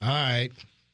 All right.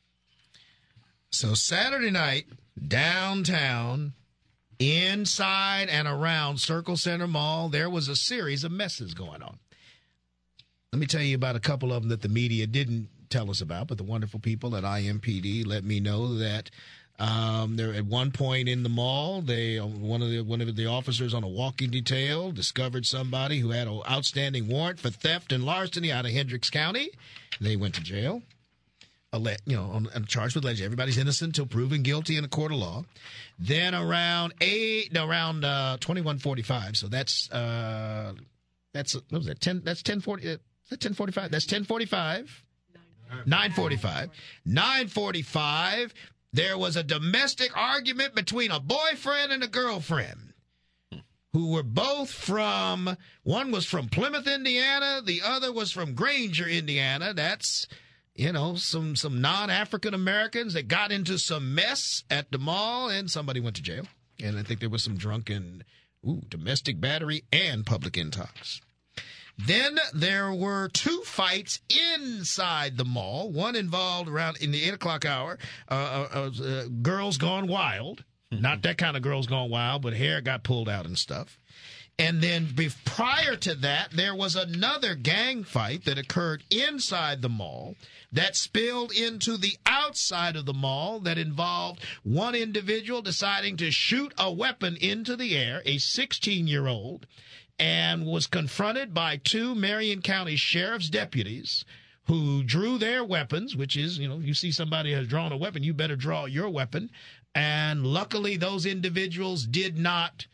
So Saturday night, downtown, inside and around Circle Center Mall, there was a series of messes going on. Let me tell you about a couple of them that the media didn't tell us about, but the wonderful people at IMPD let me know that there at one point in the mall, one of the officers on a walking detail discovered somebody who had an outstanding warrant for theft and larceny out of Hendricks County. They went to jail. Charged with alleged. Everybody's innocent until proven guilty in a court of law. Then around 21:45. So that's what was that? 10. That's 10:40. Is that 10:45? That's 10:45. 9:45. 9:45. There was a domestic argument between a boyfriend and a girlfriend, who were both one was from Plymouth, Indiana. The other was from Granger, Indiana. That's some non-African Americans that got into some mess at the mall, and somebody went to jail. And I think there was some drunken, domestic battery and public intox. Then there were two fights inside the mall. One involved around in the 8 o'clock hour, girls gone wild. Not that kind of girls gone wild, but hair got pulled out and stuff. And then prior to that, there was another gang fight that occurred inside the mall that spilled into the outside of the mall that involved one individual deciding to shoot a weapon into the air, a 16-year-old, and was confronted by two Marion County Sheriff's deputies who drew their weapons, which is, you see somebody has drawn a weapon, you better draw your weapon. And luckily, those individuals did not...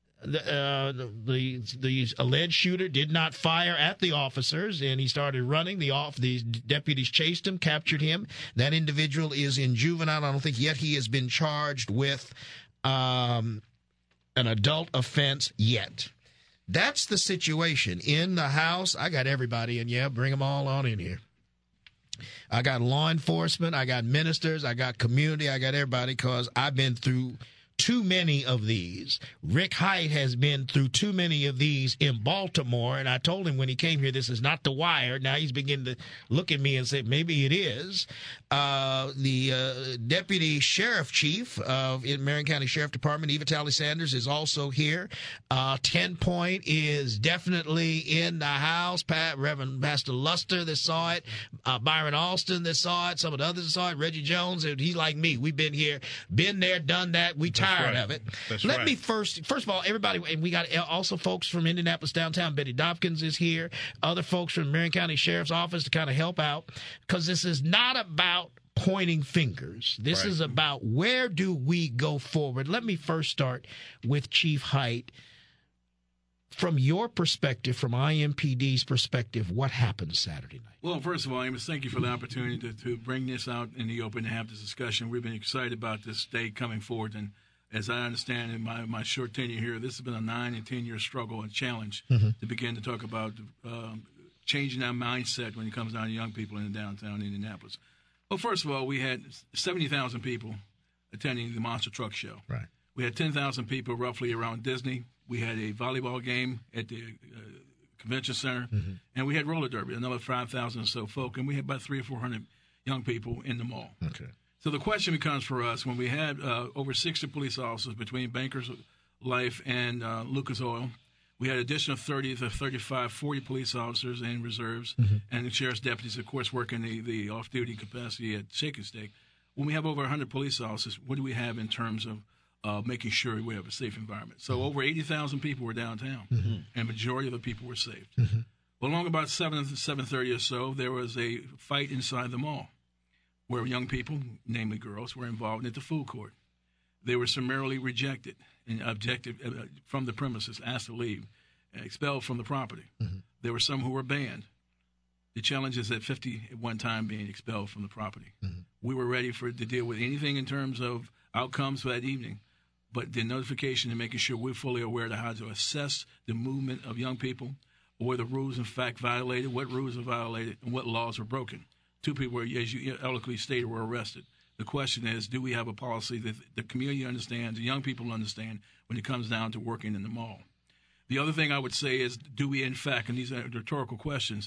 The alleged shooter did not fire at the officers, and he started running. The deputies chased him, captured him. That individual is in juvenile. I don't think yet he has been charged with an adult offense yet. That's the situation in the house. I got everybody, and bring them all on in here. I got law enforcement, I got ministers, I got community, I got everybody, because I've been through too many of these. Rick Haidt has been through too many of these in Baltimore, and I told him when he came here, this is not The Wire. Now he's beginning to look at me and say, maybe it is. The deputy sheriff chief of Marion County Sheriff Department, Eva Talley Sanders, is also here. 10 Point is definitely in the house. Reverend Pastor Luster that saw it. Byron Alston that saw it. Some of the others that saw it. Reggie Jones, he's like me. We've been here, been there, done that. We tired of it. Let me first of all, everybody, and we got also folks from Indianapolis downtown. Betty Dopkins is here. Other folks from Marion County Sheriff's Office to kind of help out, because this is not about pointing fingers. This is about where do we go forward. Let me first start with Chief Haidt. From your perspective, from IMPD's perspective, what happened Saturday night? Well, first of all, Amos, thank you for the opportunity to bring this out in the open and have this discussion. We've been excited about this day coming forward, and as I understand in my short tenure here, this has been a 9 and 10-year struggle and challenge to begin to talk about changing our mindset when it comes down to young people in downtown Indianapolis. Well, first of all, we had 70,000 people attending the Monster Truck Show. Right. We had 10,000 people roughly around Disney. We had a volleyball game at the convention center, and we had roller derby, another 5,000 or so folk, and we had about 300 or 400 young people in the mall. Okay. So the question becomes for us, when we had over 60 police officers between Bankers Life and Lucas Oil, we had additional 30 to 35, 40 police officers in reserves, and the sheriff's deputies, of course, working the off-duty capacity at Shake and Stake. When we have over 100 police officers, what do we have in terms of making sure we have a safe environment? So over 80,000 people were downtown, and majority of the people were saved. Well, along about 7:30 or so, there was a fight inside the mall where young people, namely girls, were involved at the food court. They were summarily rejected and objected from the premises, asked to leave, expelled from the property. There were some who were banned. The challenge is at 50 at one time being expelled from the property. We were ready to deal with anything in terms of outcomes for that evening, but the notification and making sure we're fully aware of how to assess the movement of young people, were the rules in fact violated, what rules are violated, and what laws are broken. 2 people, as you eloquently stated, were arrested. The question is, do we have a policy that the community understands, the young people understand, when it comes down to working in the mall? The other thing I would say is, do we in fact, and these are rhetorical questions,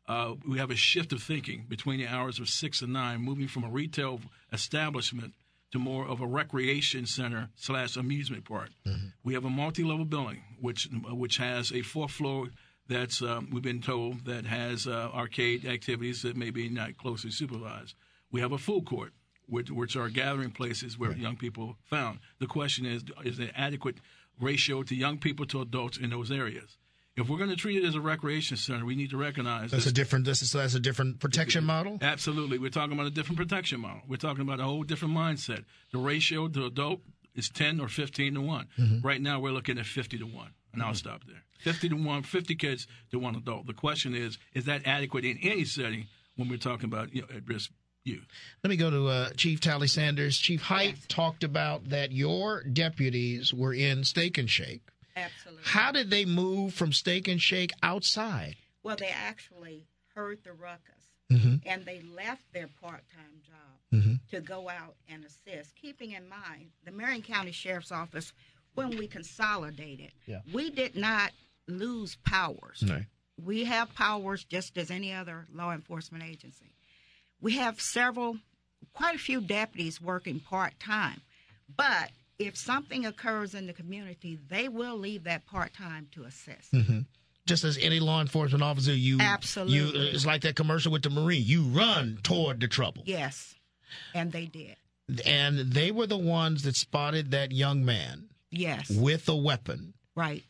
we have a shift of thinking between the hours of 6 and 9, moving from a retail establishment to more of a recreation center / amusement park. Mm-hmm. We have a multi-level building, which has a fourth floor that's, we've been told, that has arcade activities that may be not closely supervised. We have a food court, which are gathering places where young people found. The question is there adequate ratio to young people to adults in those areas? If we're going to treat it as a recreation center, we need to recognize that's a different protection model? Absolutely. We're talking about a different protection model. We're talking about a whole different mindset. The ratio to adult is 10 or 15 to 1. Mm-hmm. Right now we're looking at 50 to 1. And I'll stop there. 50 to 1, 50 kids to 1 adult. The question is that adequate in any setting when we're talking about at-risk youth? Let me go to Chief Tally Sanders. Chief Height talked about that your deputies were in Steak and Shake. Absolutely. How did they move from Steak and Shake outside? Well, they actually heard the ruckus, and they left their part-time job to go out and assist, keeping in mind the Marion County Sheriff's Office, when we consolidated, we did not lose powers. Right. We have powers just as any other law enforcement agency. We have quite a few deputies working part-time, but if something occurs in the community, they will leave that part-time to assist. Mm-hmm. Just as any law enforcement officer, absolutely. It's like that commercial with the Marine. You run toward the trouble. Yes, and they did. And they were the ones that spotted that young man. Yes. With a weapon. Right.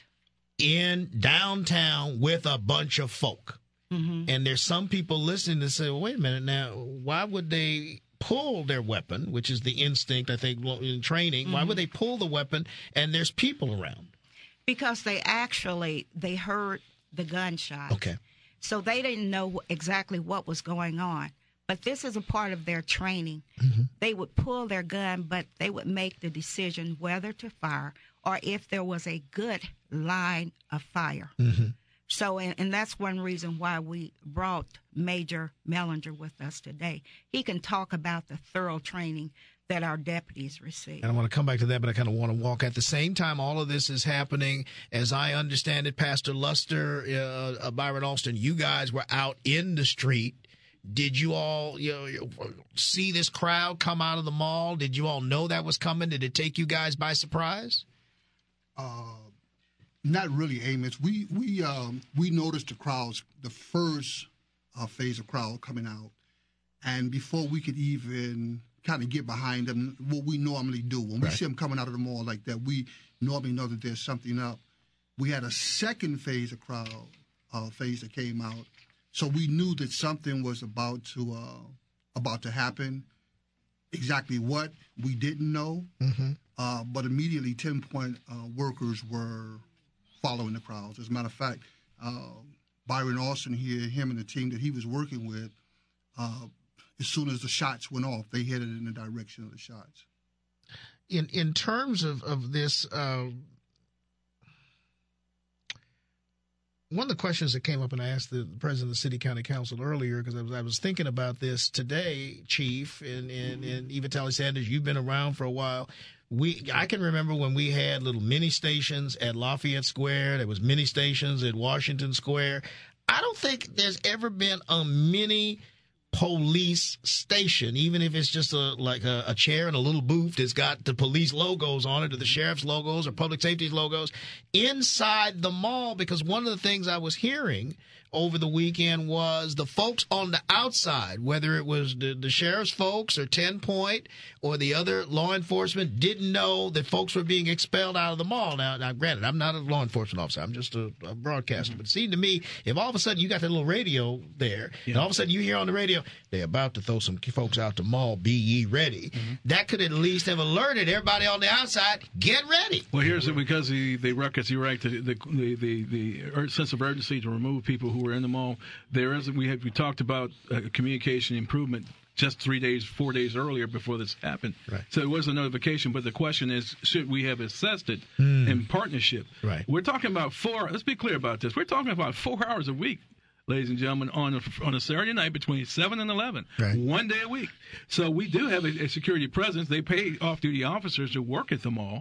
In downtown with a bunch of folk. Mm-hmm. And there's some people listening to say, well, wait a minute now, why would they pull their weapon, which is the instinct, I think, in training? Mm-hmm. Why would they pull the weapon and there's people around? Because they heard the gunshot. Okay. So they didn't know exactly what was going on. But this is a part of their training. Mm-hmm. They would pull their gun, but they would make the decision whether to fire or if there was a good line of fire. Mm-hmm. So, and that's one reason why we brought Major Mellinger with us today. He can talk about the thorough training that our deputies receive. And I want to come back to that, but I kind of want to walk. At the same time, all of this is happening, as I understand it, Pastor Luster, Byron Alston, you guys were out in the street. Did you all see this crowd come out of the mall? Did you all know that was coming? Did it take you guys by surprise? Not really, Amos. We noticed the crowds, the first phase of crowd coming out, and before we could even kind of get behind them, what we normally do when we see them coming out of the mall like that, we normally know that there's something up. We had a second phase of crowd phase that came out, so we knew that something was about to happen. Exactly what we didn't know, but immediately 10-point workers were following the crowds. As a matter of fact, Byron Alston here, him and the team that he was working with, as soon as the shots went off, they headed in the direction of the shots. In terms of this, one of the questions that came up, and I asked the president of the City County Council earlier, because I was thinking about this today, Chief, and Eva Tally Sanders, you've been around for a while. I can remember when we had little mini stations at Lafayette Square. There was mini stations at Washington Square. I don't think there's ever been a mini police station, even if it's just a chair and a little booth that's got the police logos on it, or the sheriff's logos or public safety's logos inside the mall. Because one of the things I was hearing over the weekend was the folks on the outside, whether it was the sheriff's folks or 10 Point or the other law enforcement, didn't know that folks were being expelled out of the mall. Now granted, I'm not a law enforcement officer. I'm just a broadcaster. But it seemed to me, if all of a sudden you got that little radio there, and all of a sudden you hear on the radio, they're about to throw some folks out the mall, be ye ready, that could at least have alerted everybody on the outside, get ready. Well, here's it, because the ruckus, you're right, the sense of urgency to remove people who were in the mall. We talked about communication improvement just 4 days earlier before this happened. Right. So it was a notification, but the question is, should we have assessed it in partnership? Right. We're talking about let's be clear about this. We're talking about 4 hours a week, ladies and gentlemen, on a Saturday night between 7 and 11, 1 day a week. So we do have a security presence. They pay off-duty officers to work at the mall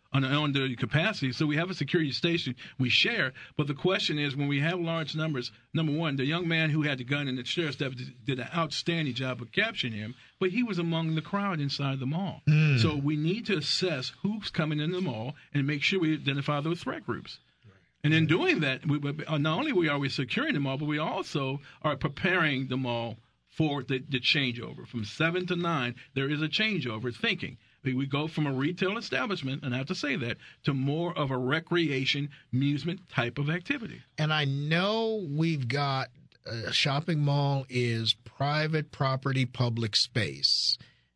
on the capacity. So we have a security station we share. But the question is, when we have large numbers, number one, the young man who had the gun in the sheriff's deputy did an outstanding job of capturing him, but he was among the crowd inside the mall. So we need to assess who's coming into the mall and make sure we identify those threat groups. And in doing that, not only are we securing the mall, but we also are preparing the mall for the changeover. From 7 to 9, there is a changeover thinking. We go from a retail establishment, and I have to say that, to more of a recreation, amusement type of activity. And I know we've got a shopping mall is private property, public space.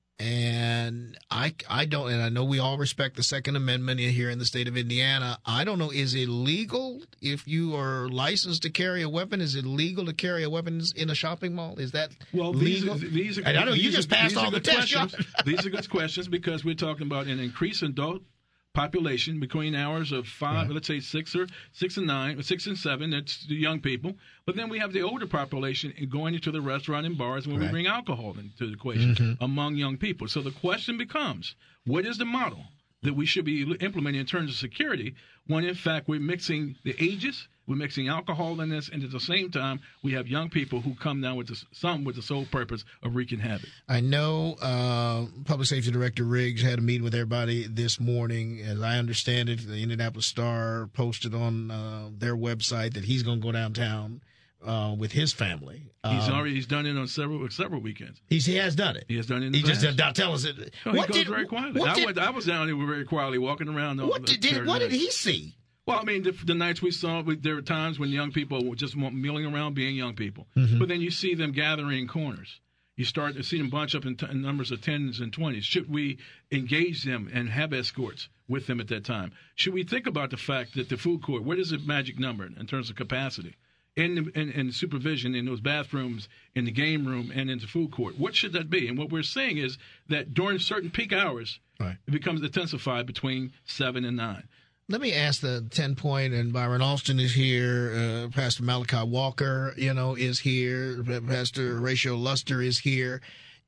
And I don't, and I know we all respect the Second Amendment here in the state of Indiana. I don't know, is it legal if you are licensed to carry a weapon? Is it legal to carry a weapon in a shopping mall? Is that legal? These are, I know you just passed all the tests. These are good questions because we're talking about an increased adult population between hours of 5, let's say 6 and 9, or 6 and 7. That's the young people. But then we have the older population going into the restaurant and bars when we bring alcohol into the equation among young people. So the question becomes, what is the model that we should be implementing in terms of security when, in fact, we're mixing the ages, we're mixing alcohol in this, and at the same time, we have young people who come down with the sole purpose of wreaking havoc. I know Public Safety Director Riggs had a meeting with everybody this morning. As I understand it, the Indianapolis Star posted on their website that he's going to go downtown with his family. He's done it on several weekends. He has done it. He has done it in the past. Just now tell us it. No, he goes very quietly. I was down there very quietly walking around. What did he see? Well, I mean, the nights we saw, there were times when young people were just milling around being young people. But then you see them gathering in corners. You start to see them bunch up in numbers of 10s and 20s. Should we engage them and have escorts with them at that time? Should we think about the fact that the food court, what is the magic number in terms of capacity? In supervision, in those bathrooms, in the game room, and in the food court. What should that be? And what we're saying is that during certain peak hours, it becomes intensified between 7 and 9. Let me ask the 10-point, and Byron Alston is here. Pastor Malachi Walker, is here. Pastor Horatio Luster is here.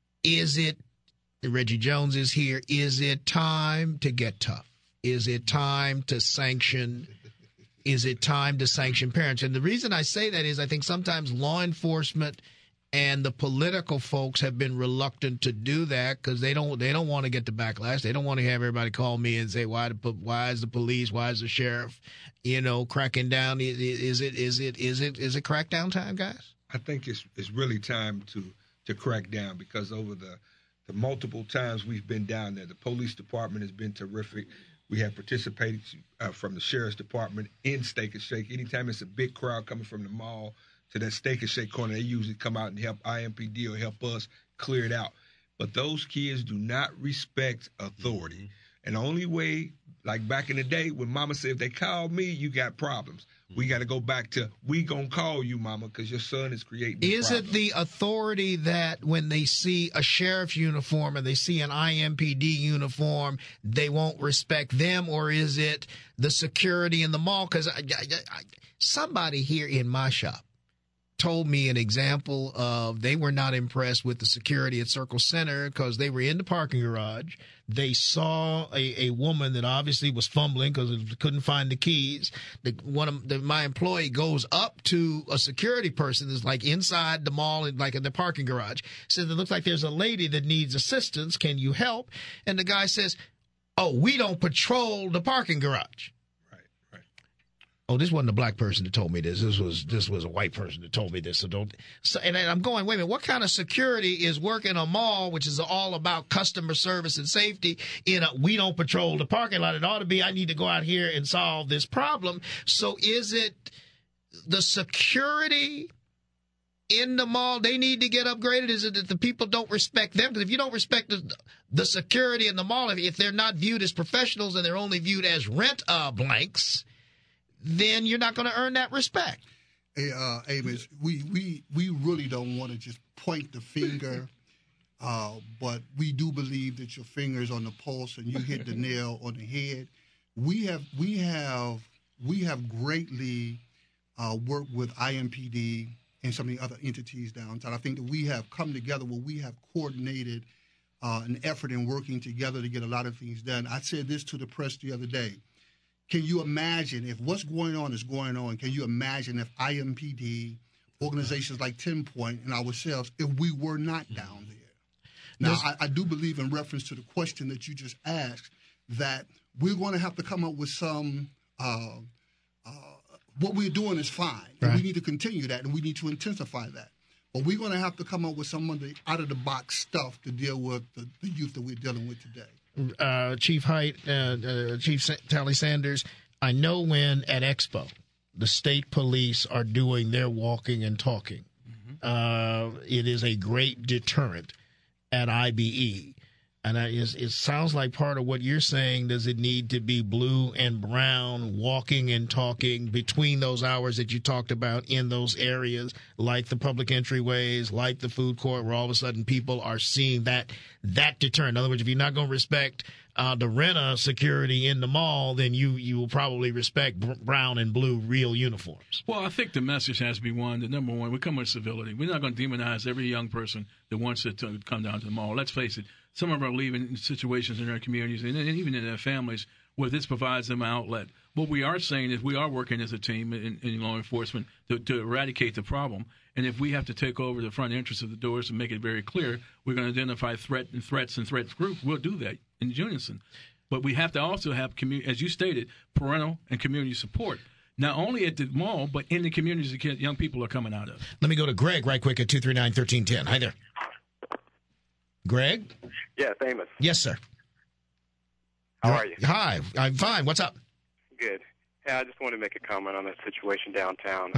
Reggie Jones is here. Is it time to get tough? Is it time to sanction? Is it time to sanction parents? And the reason I say that is I think sometimes law enforcement and the political folks have been reluctant to do that because they don't want to get the backlash. They don't want to have everybody call me and say, why is the police, why is the sheriff, cracking down? Is it crackdown time, guys? I think it's really time to crack down because over the multiple times we've been down there, the police department has been terrific. We have participated from the sheriff's department in Steak and Shake. Anytime it's a big crowd coming from the mall to that Steak and Shake corner, they usually come out and help IMPD or help us clear it out. But those kids do not respect authority. And the only way, like back in the day when Mama said, if they call me, you got problems. We got to go back to, we going to call you, Mama, because your son is creating Is problems. it the authority that when they see a sheriff's uniform or they see an IMPD uniform, they won't respect them? Or is it the security in the mall? Because somebody here in my shop told me an example of they were not impressed with the security at Circle Center because they were in the parking garage. They saw a woman that obviously was fumbling because couldn't find the keys. My employee goes up to a security person that's like inside the mall, like in the parking garage. Says, it looks like there's a lady that needs assistance. Can you help? And the guy says, oh, we don't patrol the parking garage. Oh, this wasn't a black person that told me this. This was a white person that told me this. And I'm going, wait a minute, what kind of security is working a mall, which is all about customer service and safety, we don't patrol the parking lot? It ought to be, I need to go out here and solve this problem. So is it the security in the mall, they need to get upgraded? Is it that the people don't respect them? Because if you don't respect the security in the mall, if they're not viewed as professionals and they're only viewed as rent blanks, then you're not going to earn that respect. Hey, Amos, we really don't want to just point the finger, but we do believe that your finger's on the pulse and you hit the nail on the head. We have greatly worked with IMPD and some of the other entities downtown. I think that we have come together where we have coordinated an effort in working together to get a lot of things done. I said this to the press the other day. Can you imagine if what's going on is going on? Can you imagine if IMPD, organizations like 10 Point, and ourselves, if we were not down there? Now, I do believe, in reference to the question that you just asked, that we're going to have to come up with some. What we're doing is fine. Right. We need to continue that, and we need to intensify that. But we're going to have to come up with some of the out-of-the-box stuff to deal with the youth that we're dealing with today. Chief Height, Chief Tally Sanders, I know when at Expo the state police are doing their walking and talking, it is a great deterrent at IBE. And it sounds like part of what you're saying, does it need to be blue and brown walking and talking between those hours that you talked about in those areas, like the public entryways, like the food court, where all of a sudden people are seeing that deterrent. In other words, if you're not going to respect the rent security in the mall, then you will probably respect brown and blue real uniforms. Well, I think the message has to be one, that number one, we come with civility. We're not going to demonize every young person that wants to come down to the mall. Let's face it. Some of them are leaving situations in their communities and even in their families where this provides them an outlet. What we are saying is we are working as a team in law enforcement to eradicate the problem. And if we have to take over the front entrance of the doors and make it very clear, we're going to identify threats and threat groups. We'll do that in unison. But we have to also have, as you stated, parental and community support. Not only at the mall, but in the communities that young people are coming out of. Let me go to Greg right quick at 239-1310. Hi there. Greg? Yes, Amos. Yes, sir. How are you? Hi, I'm fine. What's up? Good. Hey, I just want to make a comment on that situation downtown.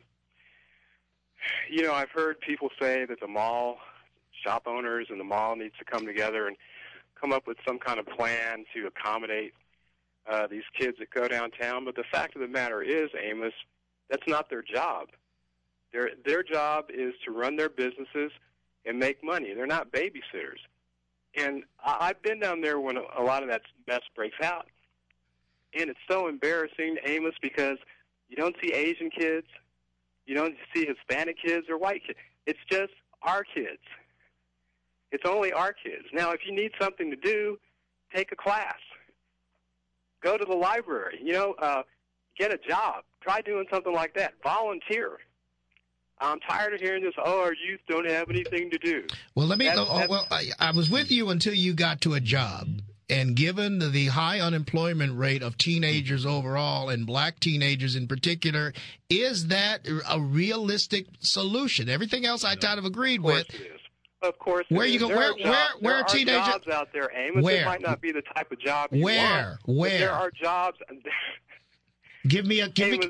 I've heard people say that the mall, shop owners and the mall needs to come together and come up with some kind of plan to accommodate these kids that go downtown. But the fact of the matter is, Amos, that's not their job. Their job is to run their businesses and make money. They're not babysitters. And I've been down there when a lot of that mess breaks out. And it's so embarrassing, Amos, because you don't see Asian kids, you don't see Hispanic kids or white kids. It's just our kids. It's only our kids. Now, if you need something to do, take a class. Go to the library. Get a job. Try doing something like that. Volunteer. I'm tired of hearing this, our youth don't have anything to do. Well, I was with you until you got to a job. And given the high unemployment rate of teenagers overall and black teenagers in particular, is that a realistic solution? Everything else I kind of agreed with. Of course it is. Where you go? Where are teenagers? Jobs out there, Amos. Where? It might not be the type of job you want. Where? There are jobs. Give me.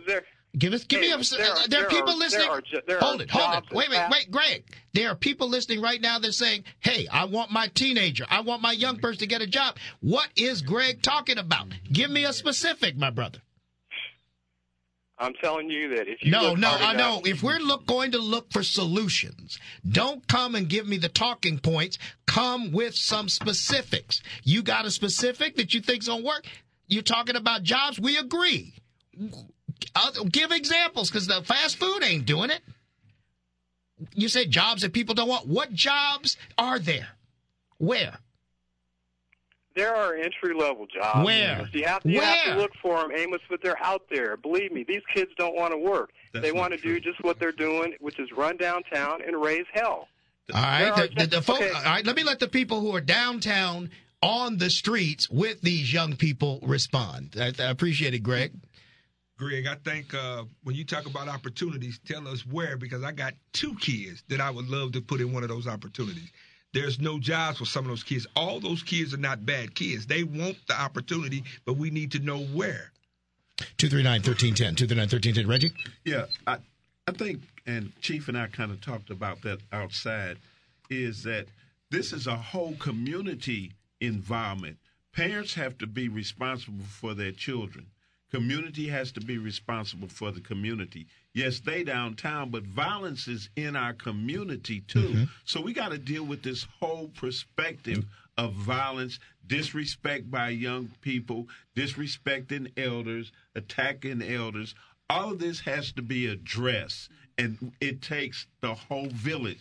There are people listening. Hold it. Wait, Greg. There are people listening right now that are saying, hey, I want my teenager. I want my young person to get a job. What is Greg talking about? Give me a specific, my brother. I'm telling you that if you I know. If we're going to look for solutions, don't come and give me the talking points. Come with some specifics. You got a specific that you think's going to work? You're talking about jobs. We agree. Give examples, because the fast food ain't doing it. You say jobs that people don't want. What jobs are there? Where? There are entry-level jobs. Where? You have to look for them, Amos, but they're out there. Believe me, these kids don't want to work. They want to do just what they're doing, which is run downtown and raise hell. All right. All right. Let me let the people who are downtown on the streets with these young people respond. I appreciate it, Greg. Greg, I think when you talk about opportunities, tell us where, because I got 2 kids that I would love to put in one of those opportunities. There's no jobs for some of those kids. All those kids are not bad kids. They want the opportunity, but we need to know where. 239-1310. 239-1310. Reggie? Yeah, I think, and Chief and I kind of talked about that outside, is that this is a whole community environment. Parents have to be responsible for their children. Community has to be responsible for the community. Yes, they downtown, but violence is in our community too. Mm-hmm. So we got to deal with this whole perspective of violence, disrespect by young people, disrespecting elders, attacking elders. All of this has to be addressed, and it takes the whole village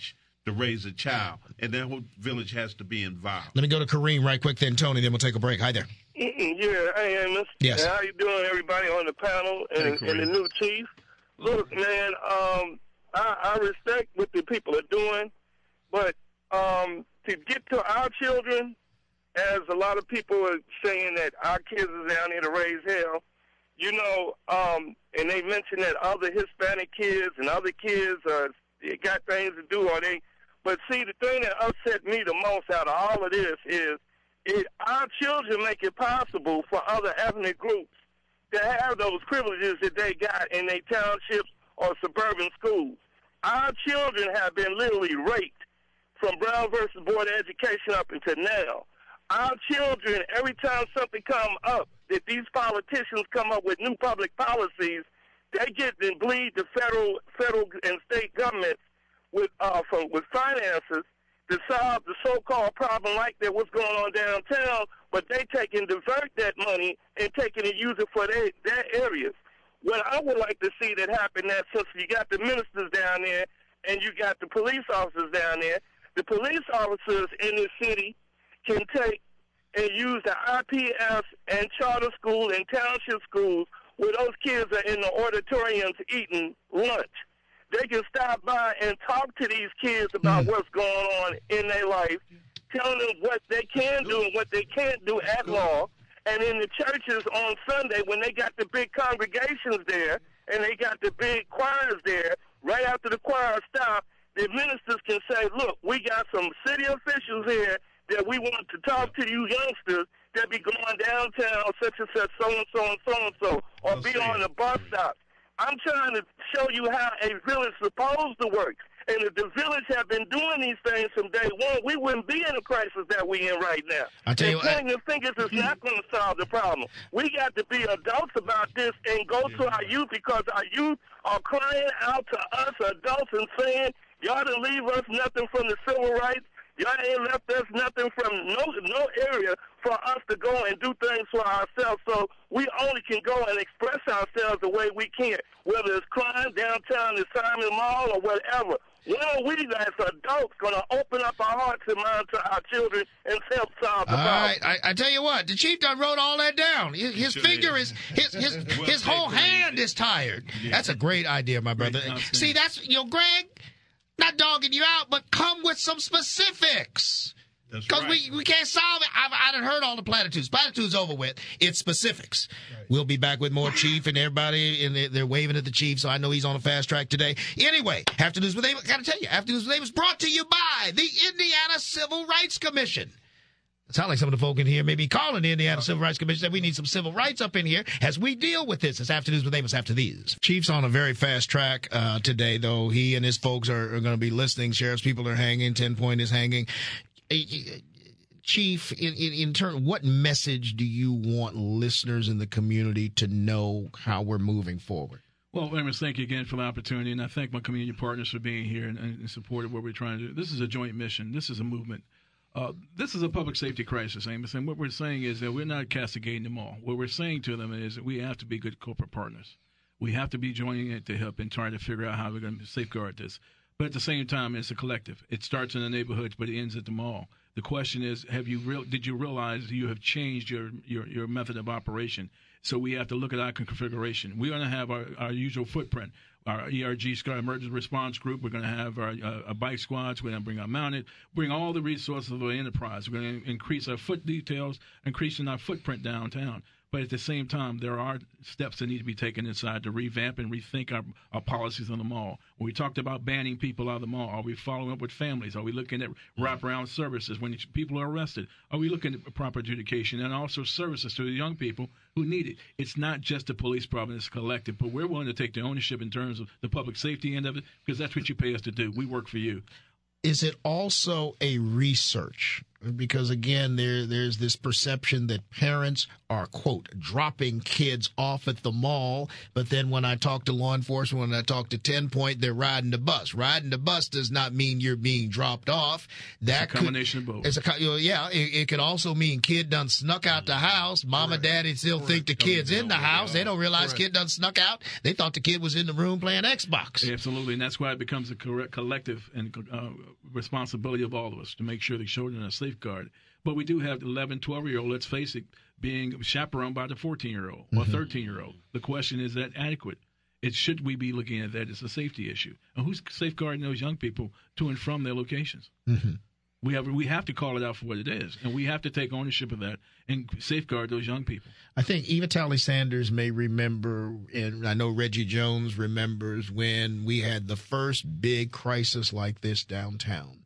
to raise a child, and that whole village has to be involved. Let me go to Kareem right quick, then Tony, then we'll take a break. Hi there. Yeah, hey, Amos. Yes. How you doing, everybody on the panel and the new chief? Look, man, I respect what the people are doing, but to get to our children, as a lot of people are saying that our kids are down here to raise hell, you know, and they mentioned that other Hispanic kids and other kids they got things to do, but see, the thing that upset me the most out of all of this is our children make it possible for other ethnic groups to have those privileges that they got in their townships or suburban schools. Our children have been literally raped from Brown versus Board of Education up until now. Our children, every time something come up, that these politicians come up with new public policies, they get and bleed the federal and state governments with finances to solve the so-called problem like that, what's going on downtown, but they take and divert that money and take it and use it for their areas. What I would like to see that happen, that since you got the ministers down there and you got the police officers down there, the police officers in the city can take and use the IPS and charter school and township schools where those kids are in the auditoriums eating lunch. They can stop by and talk to these kids about what's going on in their life, telling them what they can do and what they can't do at law. And in the churches on Sunday, when they got the big congregations there and they got the big choirs there, right after the choir stop, the ministers can say, look, we got some city officials here that we want to talk to you youngsters that be going downtown such and such, so-and-so and so-and-so, or be on the bus stops. I'm trying to show you how a village is supposed to work. And if the village had been doing these things from day one, we wouldn't be in the crisis that we're in right now. I tell you, pointing the fingers is not going to solve the problem. We got to be adults about this and go to our youth, because our youth are crying out to us adults and saying, y'all didn't leave us nothing from the civil rights. Y'all ain't left us nothing from no area for us to go and do things for ourselves. So we only can go and express ourselves the way we can, whether it's crime downtown in Simon Mall or whatever. When are we as adults going to open up our hearts and minds to our children and help solve the problem? All right, I tell you what, the chief done wrote all that down. His finger is his whole hand is tired. Yeah. That's a great idea, my brother. See, that's Greg. Not dogging you out, but come with some specifics. Because we can't solve it. I done heard all the platitudes. Platitudes over with. It's specifics. Right. We'll be back with more Chief and everybody, and they're waving at the Chief, so I know he's on a fast track today. Anyway, Afternoons with Amos. Got to tell you, Afternoons with Amos brought to you by the Indiana Civil Rights Commission. It sounds like some of the folk in here may be calling the Indiana Civil Rights Commission that we need some civil rights up in here as we deal with this. It's Afternoons with Amos after these. Chief's on a very fast track today, though. He and his folks are going to be listening. Sheriff's people are hanging. 10 Point is hanging. Chief, in turn, what message do you want listeners in the community to know how we're moving forward? Well, Amos, thank you again for the opportunity, and I thank my community partners for being here and in support of what we're trying to do. This is a joint mission. This is a movement. This is a public safety crisis, Amos, and what we're saying is that we're not castigating them all. What we're saying to them is that we have to be good corporate partners. We have to be joining at the hip and trying to figure out how we're going to safeguard this. But at the same time, it's a collective. It starts in the neighborhoods, but it ends at the mall. The question is, did you realize you have changed your method of operation? So we have to look at our configuration. We're going to have our usual footprint. Our ERG Sky Emergency Response Group. We're going to have our bike squads. We're going to bring our mounted, bring all the resources of the enterprise. We're going to increase our foot details, increasing our footprint downtown. But at the same time, there are steps that need to be taken inside to revamp and rethink our policies on the mall. When we talked about banning people out of the mall, are we following up with families? Are we looking at wraparound services when people are arrested? Are we looking at proper adjudication and also services to the young people who need it? It's not just a police problem, it's collective, but we're willing to take the ownership in terms of the public safety end of it, because that's what you pay us to do. We work for you. Is it also a research because again, there's this perception that parents are, quote, dropping kids off at the mall. But then when I talk to law enforcement, when I talk to 10 Point, they're riding the bus. Riding the bus does not mean you're being dropped off. That it's a combination of both. It could also mean kid done snuck out the house. Mom and daddy still think the kid's in the house. They don't realize kid done snuck out. They thought the kid was in the room playing Xbox. Absolutely, and that's why it becomes a collective and responsibility of all of us to make sure the children are safeguarded. But we do have 11, 12-year-old, let's face it, being chaperoned by the 14-year-old or 13-year-old. The question is that adequate? Should we be looking at that as a safety issue? And who's safeguarding those young people to and from their locations? Mm-hmm. We have to call it out for what it is, and we have to take ownership of that and safeguard those young people. I think Eva Talley Sanders may remember, and I know Reggie Jones remembers, when we had the first big crisis like this downtown.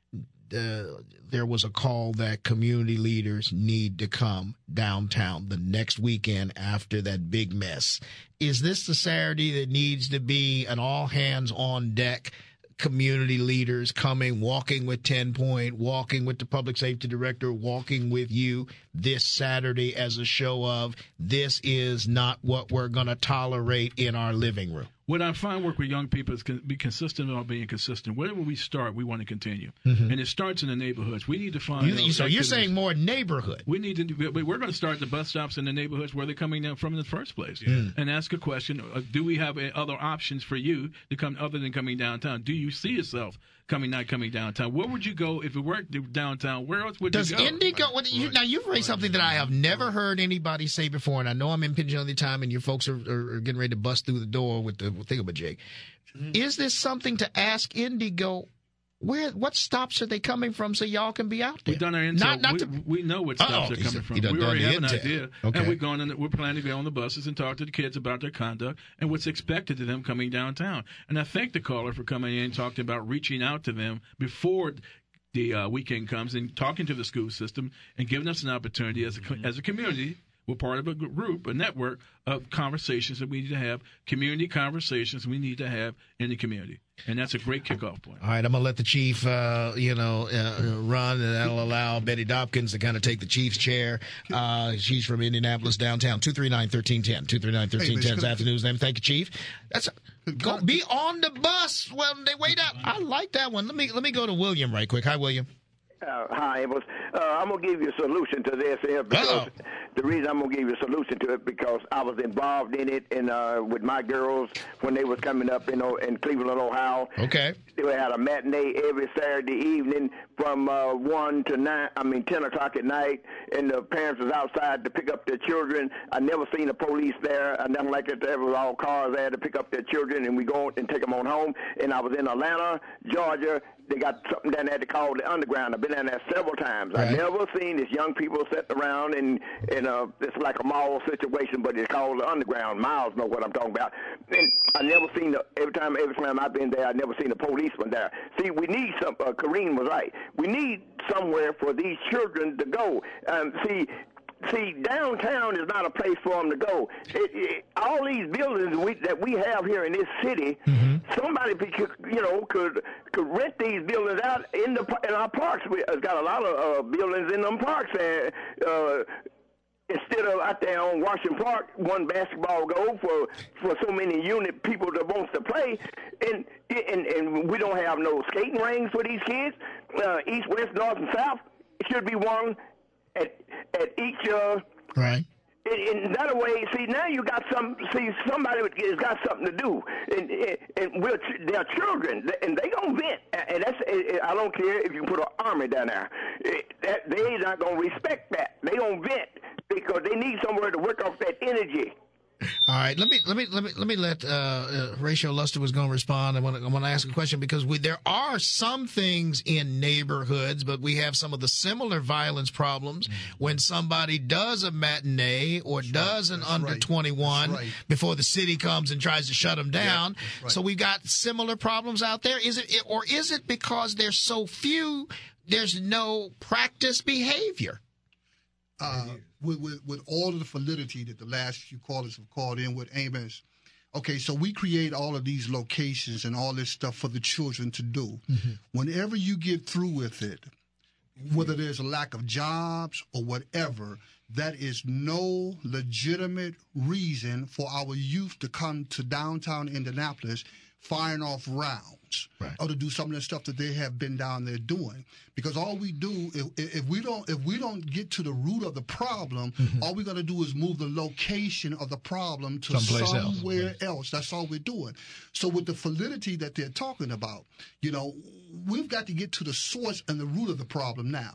There was a call that community leaders need to come downtown the next weekend after that big mess. Is this the Saturday that needs to be an all-hands-on-deck community leaders coming, walking with 10 Point, walking with the public safety director, walking with you this Saturday as a show of this is not what we're going to tolerate in our living room? What I find work with young people is be consistent about being consistent. Wherever we start, we want to continue. Mm-hmm. And it starts in the neighborhoods. We need to find So you're saying more neighborhood. We need to. We're going to start the bus stops in the neighborhoods where they're coming down from in the first place. And ask a question, do we have other options for you to come other than coming downtown? Do you see yourself not coming downtown? Where would you go if it weren't downtown? Where else would you go? Does Indy go? Now, you've raised something that I have never heard anybody say before, and I know I'm impinging on the time, and your folks are getting ready to bust through the door with the thingamajig. Is this something to ask Indigo? What stops are they coming from so y'all can be out there? We've done our intel. We know what stops they're coming from. We already have an idea. Okay. And we're planning to go on the buses and talk to the kids about their conduct and what's expected of them coming downtown. And I thank the caller for coming in and talking about reaching out to them before the weekend comes and talking to the school system and giving us an opportunity as a community. We're part of a group, a network of conversations that we need to have, community conversations we need to have in the community. And that's a great kickoff point. All right, I'm going to let the chief, run, and that'll allow Betty Dopkins to kind of take the chief's chair. She's from Indianapolis downtown. 239-1310. 239-1310 this afternoon's name. Thank you, Chief. Be on the bus when they wait out. I like that one. Let me go to William right quick. Hi, William. Hi, Amos. I'm going to give you a solution to this here because the reason I'm going to give you a solution to it because I was involved in it with my girls when they was coming up, in Cleveland, Ohio. Okay. They had a matinee every Saturday evening from 10 o'clock at night, and the parents was outside to pick up their children. I never seen the police there. Nothing like it. There was all cars there to pick up their children, and we go and take them on home. And I was in Atlanta, Georgia. They got something down there they call the Underground. I've been down there several times. Right. I've never seen this young people sitting around and it's like a mall situation, but it's called the Underground. Miles know what I'm talking about. And I never seen every time I've been there, I never seen a policeman there. See, we need some. Kareem was right. We need somewhere for these children to go. See, downtown is not a place for them to go. All these buildings that we have here in this city, somebody could rent these buildings out in our parks. We've got a lot of buildings in them parks, and instead of out there on Washington Park, one basketball goal for so many unit people that wants to play, and we don't have no skating rings for these kids. East, west, north, and south. It should be one at each right. In that way, see, now you got somebody has got something to do, and they're children, and they gonna vent, and I don't care if you put an army down there, they not gonna respect that. They gonna vent because they need somewhere to work off that energy. All right, let me let Horatio Luster was going to respond. I want to ask a question because there are some things in neighborhoods, but we have some of the similar violence problems when somebody does a matinee or does an under 21 before the city comes and tries to shut them down. Yeah, so we've got similar problems out there. Is it because there's so few? There's no practice behavior. With all of the validity that the last few callers have called in with Amos, okay, so we create all of these locations and all this stuff for the children to do. Mm-hmm. Whenever you get through with it, whether there's a lack of jobs or whatever, that is no legitimate reason for our youth to come to downtown Indianapolis firing off rounds, right, or to do some of the stuff that they have been down there doing. Because all we do, if we don't get to the root of the problem, all we're going to do is move the location of the problem to somewhere else. That's all we're doing. So with the validity that they're talking about, we've got to get to the source and the root of the problem now.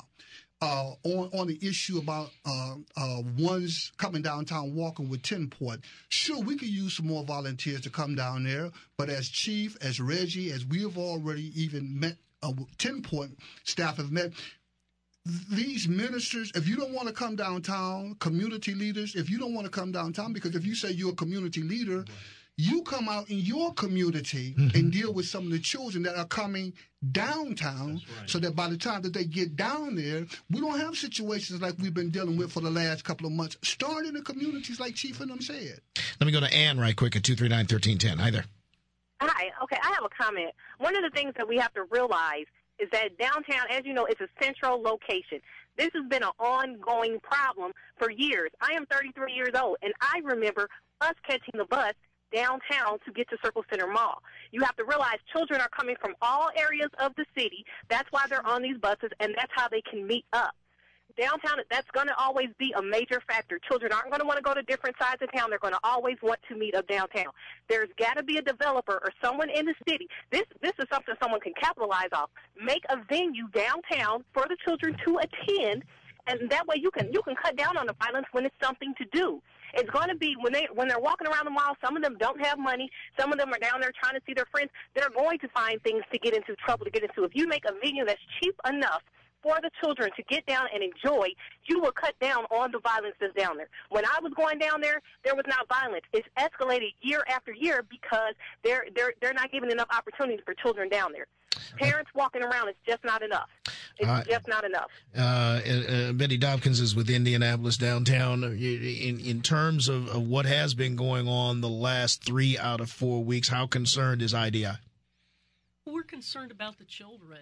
On the issue about ones coming downtown walking with 10-point, sure, we could use some more volunteers to come down there, but as Chief, as Reggie, as we have already even met, 10-point staff have met, these ministers, if you don't want to come downtown, community leaders, if you don't want to come downtown, because if you say you're a community leader, you come out in your community and deal with some of the children that are coming downtown, so that by the time that they get down there, we don't have situations like we've been dealing with for the last couple of months. Start in the communities like Chief and them said. Let me go to Ann right quick at 239-1310. Hi there. Hi. Okay, I have a comment. One of the things that we have to realize is that downtown, as you know, it's a central location. This has been an ongoing problem for years. I am 33 years old, and I remember us catching the bus downtown to get to Circle Center Mall. You have to realize children are coming from all areas of the city. That's why they're on these buses, and that's how they can meet up. Downtown, that's going to always be a major factor. Children aren't going to want to go to different sides of town. They're going to always want to meet up downtown. There's got to be a developer or someone in the city. This is something someone can capitalize off. Make a venue downtown for the children to attend, and that way you can cut down on the violence when it's something to do. It's going to be when they're walking around the mall, some of them don't have money. Some of them are down there trying to see their friends. They're going to find things to get into, trouble to get into. If you make a venue that's cheap enough for the children to get down and enjoy, you will cut down on the violence that's down there. When I was going down there, there was not violence. It's escalated year after year because they're not giving enough opportunities for children down there. Parents walking around is just not enough. It's just not enough. Betty Dobkins is with Indianapolis downtown. In terms of what has been going on the last 3 out of 4 weeks, how concerned is IDI? We're concerned about the children.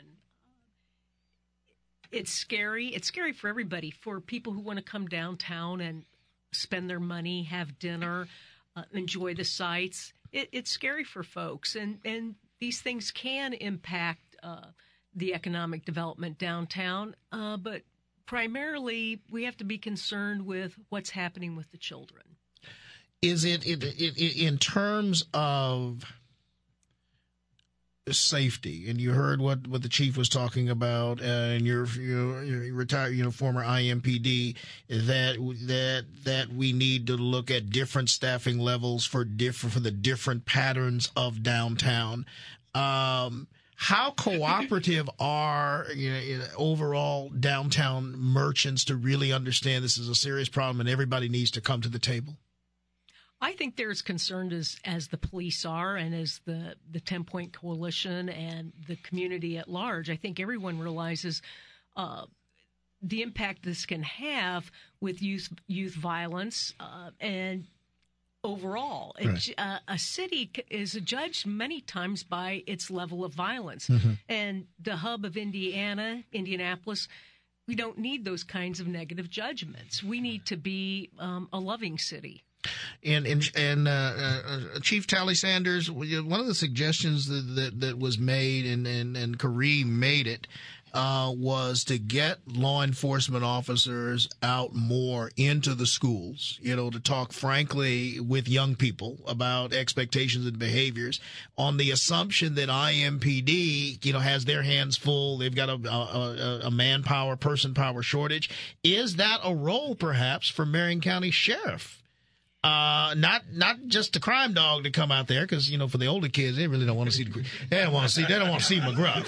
It's scary. It's scary for everybody, for people who want to come downtown and spend their money, have dinner, enjoy the sights. It's scary for folks, and these things can impact the economic development downtown, but primarily we have to be concerned with what's happening with the children. Is it in terms of safety? And you heard what the chief was talking about, and your retired, former IMPD, that we need to look at different staffing levels for the different patterns of downtown. How cooperative are overall downtown merchants to really understand this is a serious problem and everybody needs to come to the table? I think they're as concerned as the police are, and as the 10-Point Coalition and the community at large. I think everyone realizes the impact this can have with youth violence and overall. Right. A city is judged many times by its level of violence. And the hub of Indianapolis, we don't need those kinds of negative judgments. We need to be a loving city. And Chief Tally Sanders, one of the suggestions that was made, and Kareem made it, was to get law enforcement officers out more into the schools, to talk frankly with young people about expectations and behaviors, on the assumption that IMPD, has their hands full. They've got a manpower, person power shortage. Is that a role perhaps for Marion County Sheriff? Not just the crime dog to come out there, because for the older kids, they really don't want to see they don't want to see McGruff.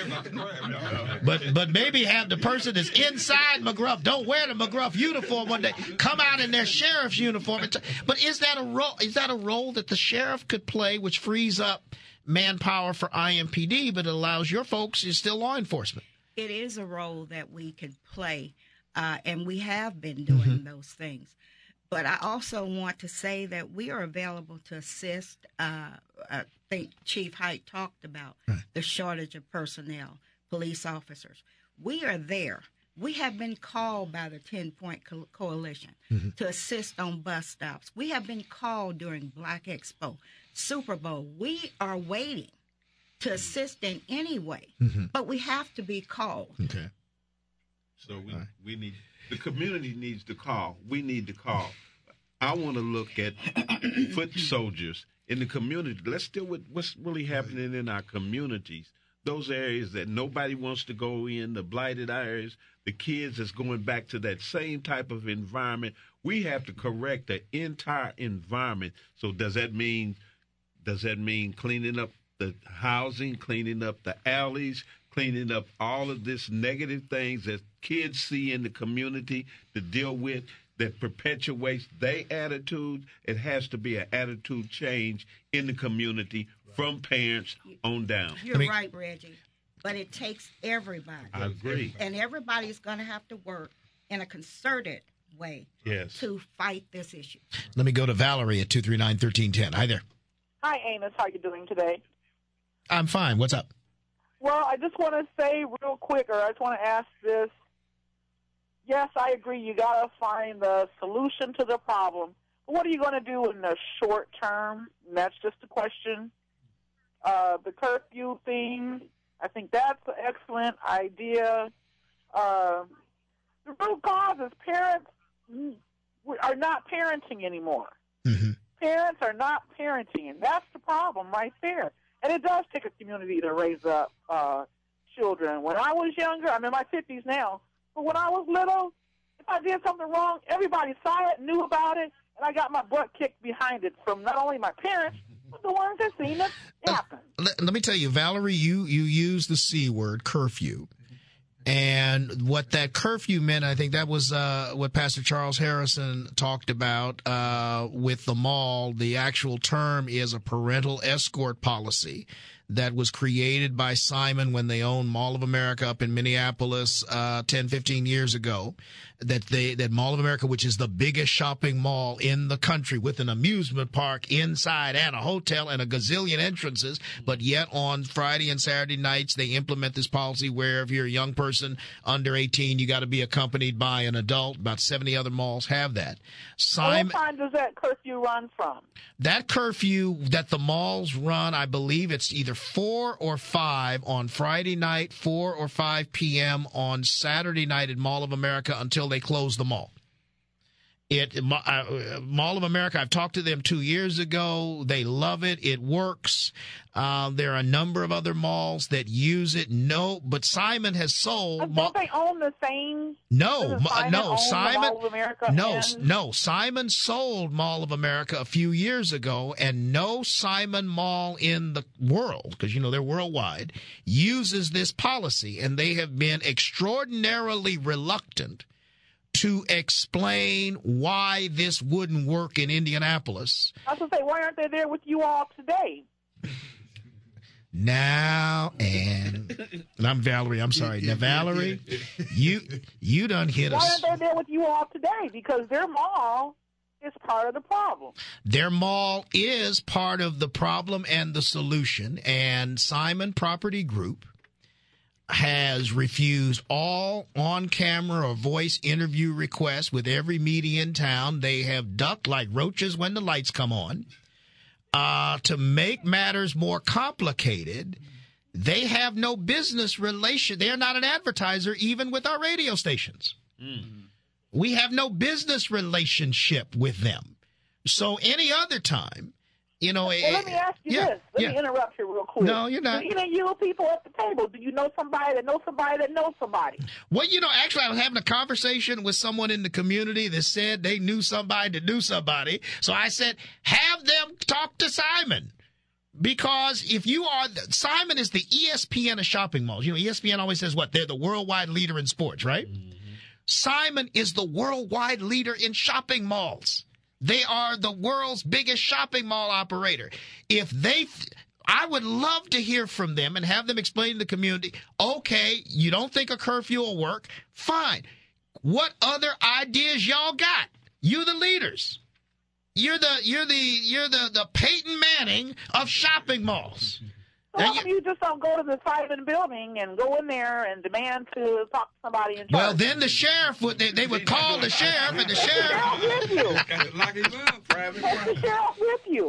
But maybe have the person that's inside McGruff, don't wear the McGruff uniform one day, come out in their sheriff's uniform. But is that a role that the sheriff could play, which frees up manpower for IMPD, but it allows your folks, is still law enforcement? It is a role that we could play, and we have been doing those things. But I also want to say that we are available to assist. I think Chief Hite talked about the shortage of personnel, police officers. We are there. We have been called by the 10-Point Coalition to assist on bus stops. We have been called during Black Expo, Super Bowl. We are waiting to assist in any way, but we have to be called. Okay. So we need, the community needs to call. We need to call. I want to look at foot soldiers in the community. Let's deal with what's really happening in our communities. Those areas that nobody wants to go in, the blighted areas, the kids that's going back to that same type of environment. We have to correct the entire environment. So does that mean cleaning up the housing, cleaning up the alleys, cleaning up all of this negative things that kids see in the community to deal with that perpetuates their attitude? It has to be an attitude change in the community from parents on down. You're right, Reggie. But it takes everybody. I agree. And everybody's going to have to work in a concerted way to fight this issue. Let me go to Valerie at 239-1310. Hi there. Hi, Amos. How are you doing today? I'm fine. What's up? Well, I just want to say real quick, or I just want to ask this. Yes, I agree. You got to find the solution to the problem. But what are you going to do in the short term? And that's just a question. The curfew thing, I think that's an excellent idea. The root cause is parents are not parenting anymore. Parents are not parenting, and that's the problem right there. And it does take a community to raise up children. When I was younger, I'm in my 50s now, but when I was little, if I did something wrong, everybody saw it, knew about it, and I got my butt kicked behind it from not only my parents, but the ones that seen it happen. Let me tell you, Valerie, you use the C word, curfew. And what that curfew meant, I think that was what Pastor Charles Harrison talked about with the mall. The actual term is a parental escort policy that was created by Simon when they owned Mall of America up in Minneapolis 10, 15 years ago. That Mall of America, which is the biggest shopping mall in the country with an amusement park inside and a hotel and a gazillion entrances, but yet on Friday and Saturday nights they implement this policy where if you're a young person under 18, you got to be accompanied by an adult. About 70 other malls have that. What time does that curfew run from? That curfew that the malls run, I believe it's either 4 or 5 on Friday night, 4 or 5 p.m. on Saturday night at Mall of America until they close the mall. Mall of America, I've talked to them 2 years ago. They love it. It works. There are a number of other malls that use it. No, but Simon has sold. Don't they own the same? Simon sold Mall of America a few years ago, and no Simon mall in the world, because they're worldwide, uses this policy, and they have been extraordinarily reluctant to explain why this wouldn't work in Indianapolis. I was going to say, why aren't they there with you all today? Now, and I'm Valerie. I'm sorry. Now, Valerie, you done hit us. Why aren't they there with you all today? Because their mall is part of the problem. Their mall is part of the problem and the solution. And Simon Property Group has refused all on-camera or voice interview requests with every media in town. They have ducked like roaches when the lights come on. To make matters more complicated, they have no business relation. They're not an advertiser even with our radio stations. We have no business relationship with them. So any other time, well, let me ask you this. Let me interrupt you real quick. No, you're not. Do any of you people at the table, do you know somebody that knows somebody that knows somebody? Well, actually, I was having a conversation with someone in the community that said they knew somebody that knew somebody. So I said, have them talk to Simon. Because Simon is the ESPN of shopping malls. ESPN always says what? They're the worldwide leader in sports, right? Simon is the worldwide leader in shopping malls. They are the world's biggest shopping mall operator. I would love to hear from them and have them explain to the community, okay, you don't think a curfew will work? Fine. What other ideas y'all got? You're the leaders. You're the Peyton Manning of shopping malls. So how come you just don't go to the Simon building and go in there and demand to talk to somebody in charge? Well, then the sheriff they would call the sheriff, and the sheriff with you. Lock him up, private. Take the sheriff with you.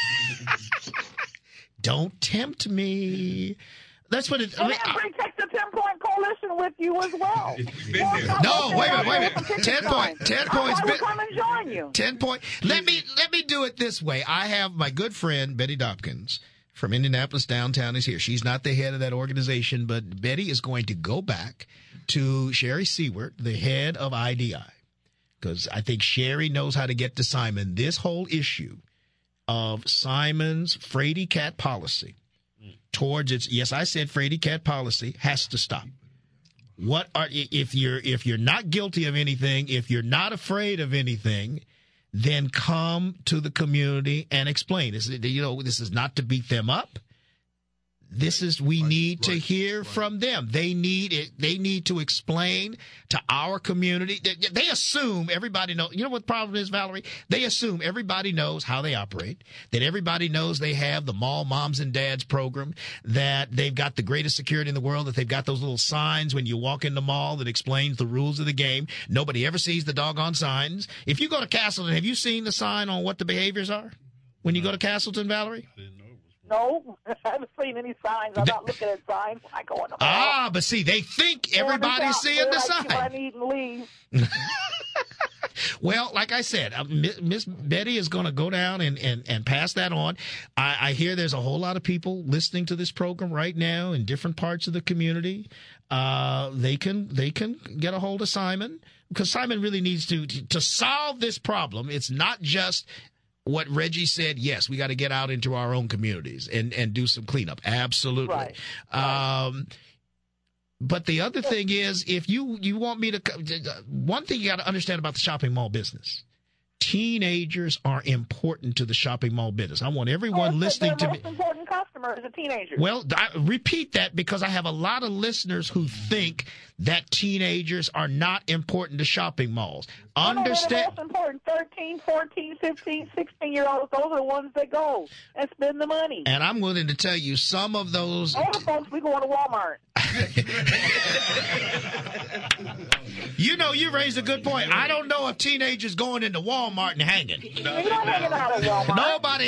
Don't tempt me. That's what it. And then take the 10-point coalition with you as well. No, wait a minute. 10 points. I will come and join you. 10 point. Let me do it this way. I have my good friend Betty Dopkins from Indianapolis downtown is here. She's not the head of that organization, but Betty is going to go back to Sherry Seward, the head of IDI, because I think Sherry knows how to get to Simon. This whole issue of Simon's Frady Cat policy towards its, yes, I said Frady Cat policy has to stop. If you're not guilty of anything, if you're not afraid of anything, then come to the community and explain. This is not to beat them up. We need to hear from them. They need it. They need to explain to our community. They assume everybody knows. You know what the problem is, Valerie? They assume everybody knows how they operate, that everybody knows they have the Mall Moms and Dads program, that they've got the greatest security in the world, that they've got those little signs when you walk in the mall that explains the rules of the game. Nobody ever sees the doggone signs. If you go to Castleton, have you seen the sign on what the behaviors are when you go to Castleton, Valerie? No, I haven't seen any signs. I'm not looking at signs when I go in the mall. But see, they think everybody's seeing the sign. I need and leave. Well, like I said, Miss Betty is going to go down and pass that on. I hear there's a whole lot of people listening to this program right now in different parts of the community. They can get a hold of Simon, because Simon really needs to solve this problem. It's not just what Reggie said. Yes, we got to get out into our own communities and do some cleanup. Absolutely. Right. But the other thing is, if you want me to, one thing you got to understand about the shopping mall business, teenagers are important to the shopping mall business. I want everyone listening to me. The most important customer is a teenager. Well, I repeat that because I have a lot of listeners who think that teenagers are not important to shopping malls. Understand? The most important, 13, 14, 15, 16-year-olds, those are the ones that go and spend the money. And I'm willing to tell you some of those. Older folks, we go to Walmart. You raised a good point. I don't know if teenagers going into Walmart and hanging. No. You're not hanging out at Walmart. Nobody.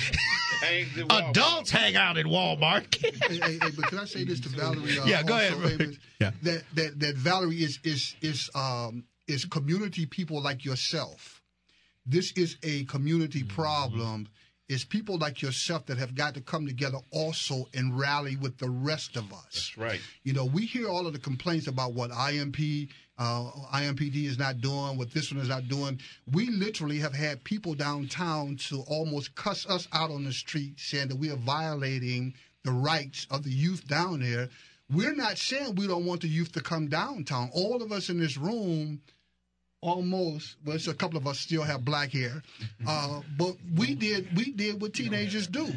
Adults hang out at Walmart. hey, but can I say this to Valerie? Yeah, go ahead. Yeah. That Valerie is community people like yourself. This is a community problem. It's people like yourself that have got to come together also and rally with the rest of us. That's right. We hear all of the complaints about what IMPD is not doing, what this one is not doing. We literally have had people downtown to almost cuss us out on the street, saying that we are violating the rights of the youth down there. We're not saying we don't want the youth to come downtown. All of us in this room, almost, well, it's a couple of us still have black hair, but we did what teenagers do.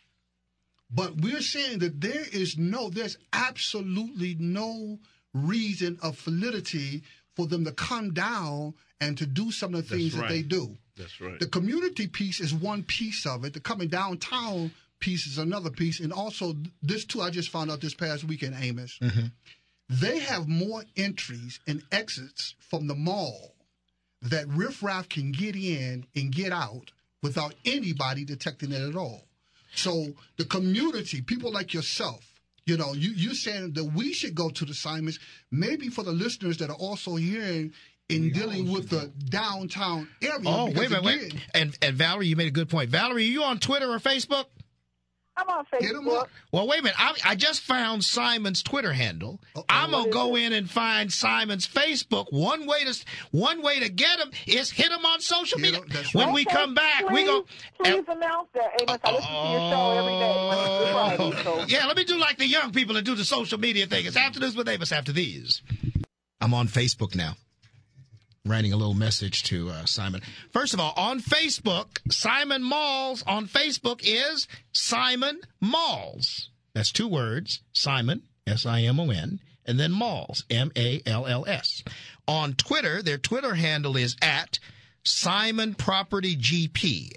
But we're saying that there's absolutely no reason of validity for them to come down and to do some of the things that they do. That's right. The community piece is one piece of it. The coming downtown piece is another piece. And also this too, I just found out this past weekend, Amos. Mm-hmm. They have more entries and exits from the mall that riffraff can get in and get out without anybody detecting it at all. So the community, people like yourself, you're saying that we should go to the Simons, maybe for the listeners that are also hearing in dealing with the downtown area. Oh, wait a minute. And Valerie, you made a good point. Valerie, are you on Twitter or Facebook? I'm on Facebook. Well, wait a minute. I just found Simon's Twitter handle. I'm going to go in and find Simon's Facebook. One way to get him is hit him on social media. When we come back, we go. Please announce that, Amos. I listen to your show every day. Friday, Yeah, let me do like the young people and do the social media thing. It's After This with Amos after these. I'm on Facebook now. Writing a little message to Simon. First of all, on Facebook, Simon Malls on Facebook is Simon Malls. That's two words, Simon, S-I-M-O-N, and then Malls, M-A-L-L-S. On Twitter, their Twitter handle is Simon Property GP,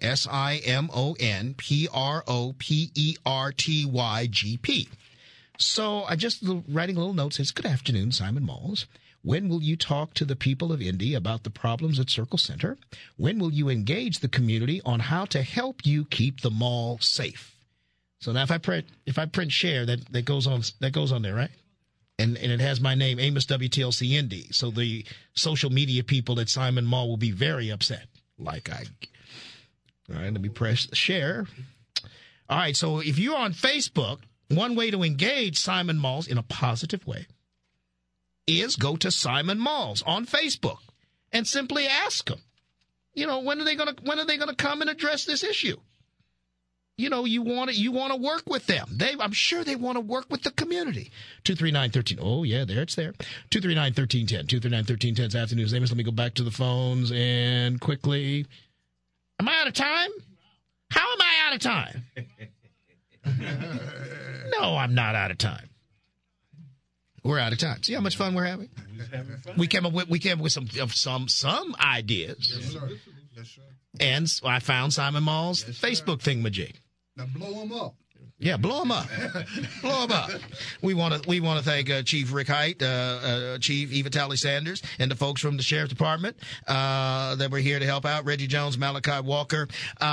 SIMONPROPERTY So I just writing a little note says, good afternoon, Simon Malls. When will you talk to the people of Indy about the problems at Circle Center? When will you engage the community on how to help you keep the mall safe? So now if I print share, that goes on there, right? And it has my name, Amos WTLC Indy. So the social media people at Simon Mall will be very upset. All right, let me press share. All right, so if you're on Facebook, one way to engage Simon Malls in a positive way is go to Simon Malls on Facebook and simply ask them, when are they going to come and address this issue? You want to work with them. I'm sure they want to work with the community. 239-13. Oh, yeah, it's there. 239-1310. 239-1310's afternoon's Amos. Let me go back to the phones and quickly. Am I out of time? How am I out of time? No, I'm not out of time. We're out of time. See how much fun we're having? We came up with some ideas. Yes, sir. Yes, sir. And I found Simon Mall's Facebook thingamajig. Now blow them up. Yeah, blow them up. Blow them up. We want to thank Chief Rick Height, Chief Eva Talley Sanders, and the folks from the Sheriff's Department that were here to help out. Reggie Jones, Malachi Walker,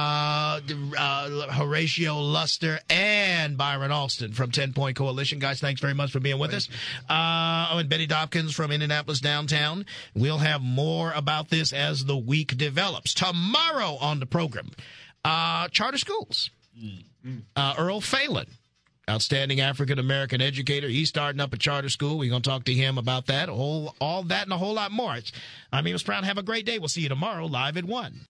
Horatio Luster, and Byron Alston from 10 Point Coalition. Guys, thanks very much for being with us. And Betty Dopkins from Indianapolis Downtown. We'll have more about this as the week develops. Tomorrow on the program, charter schools. Earl Phelan, outstanding African-American educator. He's starting up a charter school. We're going to talk to him about that, all that and a whole lot more. I'm Amos Brown. Have a great day. We'll see you tomorrow live at 1.